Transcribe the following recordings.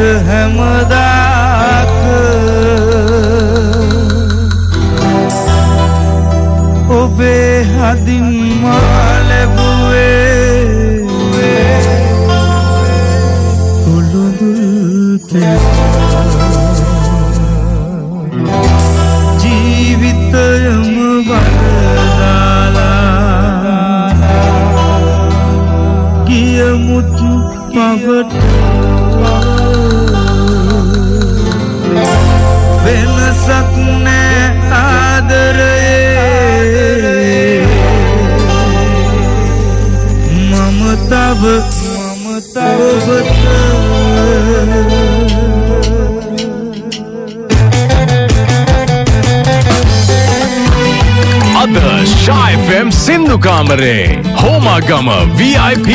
හැමදාක ඔබේ හදින් මා ලැබුවේ උළුදුල් ජීවිතයම වලදාලා ගියමුත් පවට වෙනසක් නෑ ආදරයේ මම තව ඔබට අද Sha FM සින්දු කාමරේ හෝමාගම VIP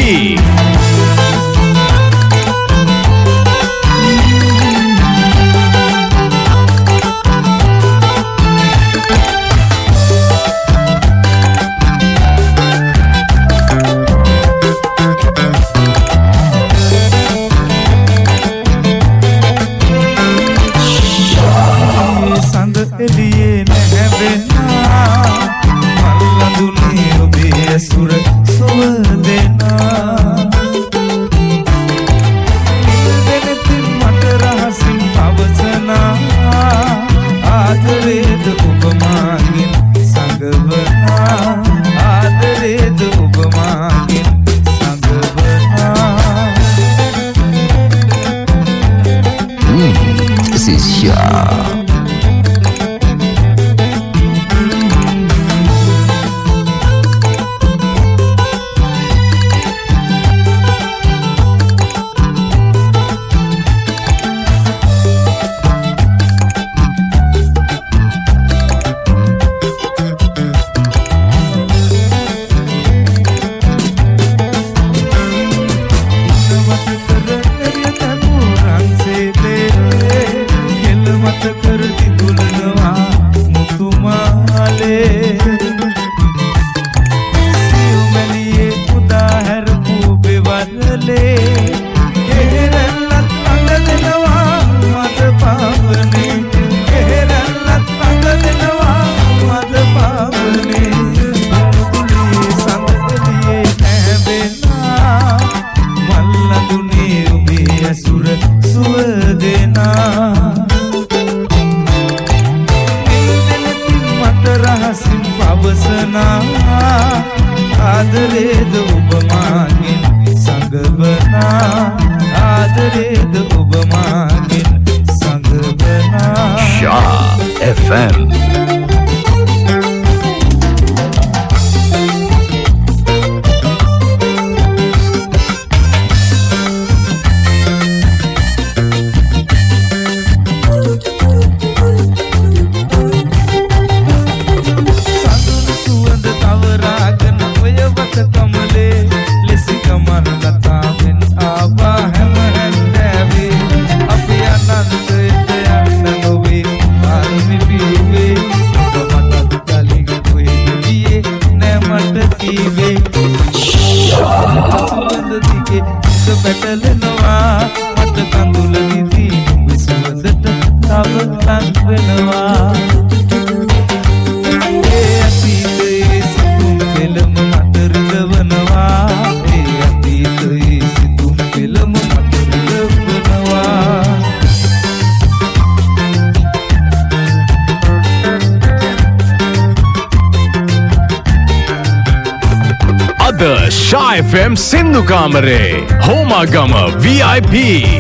Sha FM සින්දු කාමරේ හෝමාගම VIP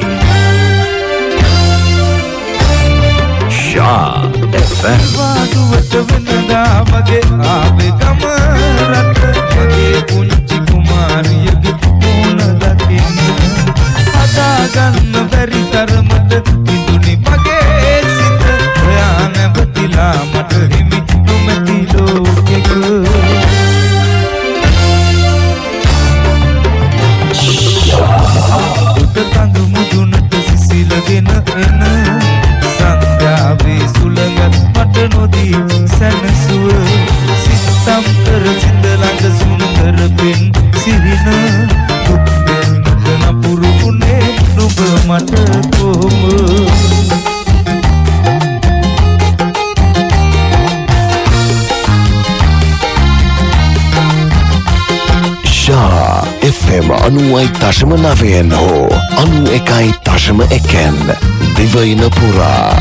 Sha FM වාදුවට වෙනදා මගේ ආවේ ගම රට මගේ පුංචි කුමාරියගේ මොන දකින්න හදා ගන්න බැරි තරමට විදුනි මගේ සිත ඔයා නැවතිලා මට හිමි නොමැති ලෝකෙක උඩකඳු මුදුනට සිසිලගෙන එන සංධ්‍යාවේ සුළඟ මට නොදී සැනසුව සිතම් කර සිත ළඟ සුන්දර පෙන් සිහින දුක් දෙන්නට නපුරු වුණේ නුඹ මට කොහොම FM 90.9 හෝ 91.1 දිවයින පුරා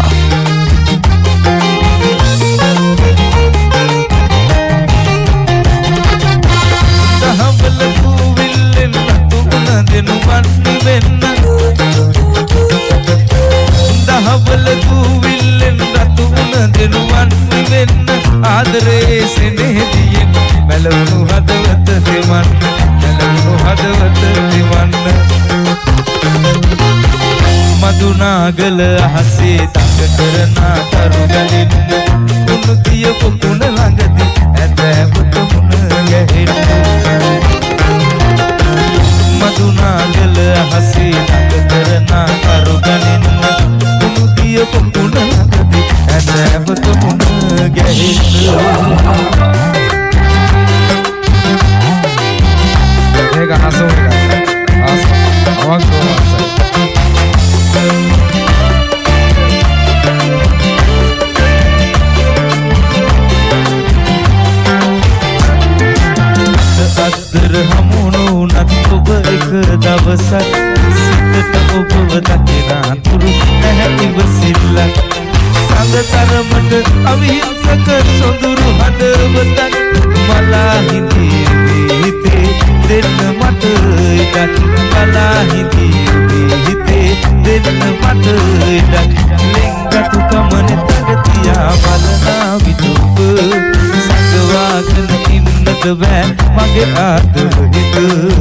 දහවල කුවිල්ලෙන් රතුන දෙනුවන් වෙන්න දහවල කුවිල්ලෙන් රතුන දෙනුවන් වෙන්න ආදරේ සෙනෙහදියෙන් මැලවුණු හදවත දෙවන්න හදවත දෙවන්න මදුනාගල අහසේ තඟ කරන තරුගලින් කුණු තියපු කුණ ළඟදී ඇතැපුට මුණ ගැහෙන්න මදුනාගල අහසේ තඟ කරන තරුගලින් කුණු තියපු කුණ ළඟදී ඇතැපුට මුණ ගැහෙන්න Mega razão, nossa, uma coisa. අතර හමුණු නත් ඔබ එක දවසක් සිතට ඔබව දකිනා තුරු නැහැ ඉවසිල්ලක් සංගතරමට අවිහිංසක සොඳුරු හදවතක් මලා හිතේ හිතේ දෙන්න මට ඉඩක් මලා හිතේ දෙන්න මට ඉඩක් ලෙන්ගතු කමන තගතියා බලනා විදුප සංගවාගෙන ඉන්නද බෑ මගේ ආතුර හිත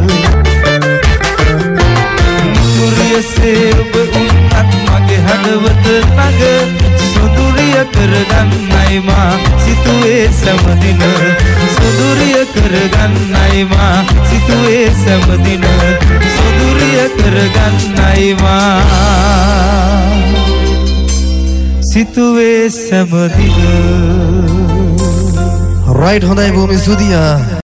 සූර්යසේ ඔබ උන්නත් මගේ හදවත ළඟ සුදුරිය කරගන්නයි මා සිතුවේ සමදින සුදුරිය කරගන්නයි මා සිතුවේ සමදින සුදුරිය කරගන්නයි මා සිතුවේ සමදින right හොඳයි බොහොම ස්තුතියි